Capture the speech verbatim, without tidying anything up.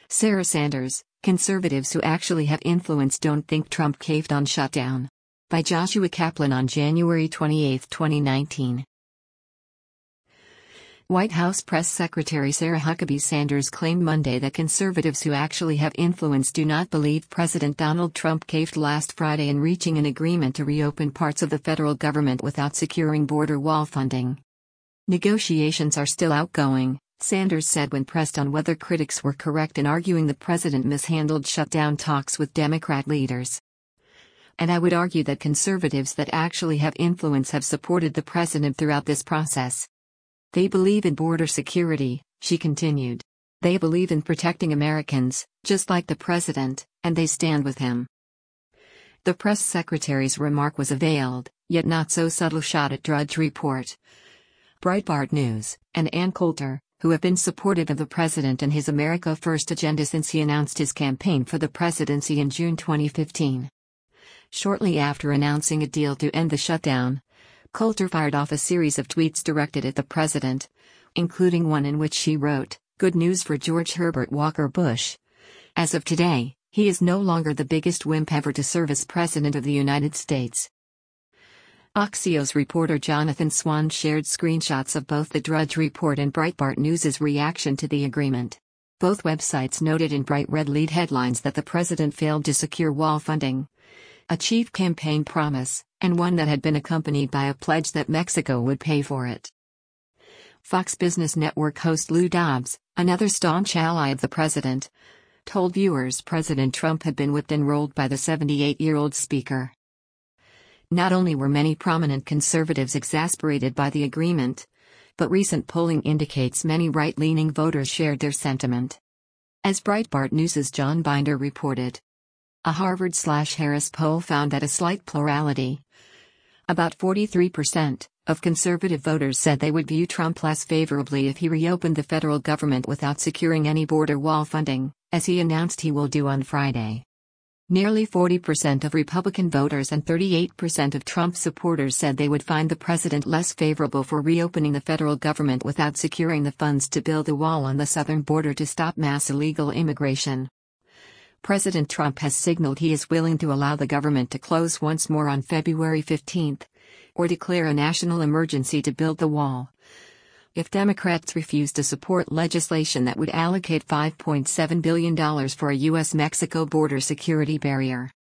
Sarah Sanders, Conservatives Who Actually Have Influence Don't Think Trump Caved on Shutdown. By Joshua Kaplan on January twenty-eighth, twenty nineteen. White House Press Secretary Sarah Huckabee Sanders claimed Monday that conservatives who actually have influence do not believe President Donald Trump caved last Friday in reaching an agreement to reopen parts of the federal government without securing border wall funding. Negotiations are still outgoing, Sanders said when pressed on whether critics were correct in arguing the president mishandled shutdown talks with Democrat leaders. And I would argue that conservatives that actually have influence have supported the president throughout this process. They believe in border security, she continued. They believe in protecting Americans, just like the president, and they stand with him. The press secretary's remark was a veiled, yet not so subtle shot at Drudge Report, Breitbart News, and Ann Coulter, who have been supportive of the president and his America First agenda since he announced his campaign for the presidency in June twenty fifteen. Shortly after announcing a deal to end the shutdown, Coulter fired off a series of tweets directed at the president, including one in which she wrote, "Good news for George Herbert Walker Bush. As of today, he is no longer the biggest wimp ever to serve as President of the United States." Axios reporter Jonathan Swan shared screenshots of both the Drudge Report and Breitbart News' reaction to the agreement. Both websites noted in bright red lead headlines that the president failed to secure wall funding, a chief campaign promise, and one that had been accompanied by a pledge that Mexico would pay for it. Fox Business Network host Lou Dobbs, another staunch ally of the president, told viewers President Trump had been whipped and rolled by the seventy-eight-year-old speaker. Not only were many prominent conservatives exasperated by the agreement, but recent polling indicates many right-leaning voters shared their sentiment. As Breitbart News' John Binder reported, a Harvard-Harris poll found that a slight plurality, about forty-three percent, of conservative voters said they would view Trump less favorably if he reopened the federal government without securing any border wall funding, as he announced he will do on Friday. Nearly forty percent of Republican voters and thirty-eight percent of Trump supporters said they would find the president less favorable for reopening the federal government without securing the funds to build a wall on the southern border to stop mass illegal immigration. President Trump has signaled he is willing to allow the government to close once more on February fifteenth, or declare a national emergency to build the wall, if Democrats refuse to support legislation that would allocate five point seven billion dollars for a U S Mexico border security barrier.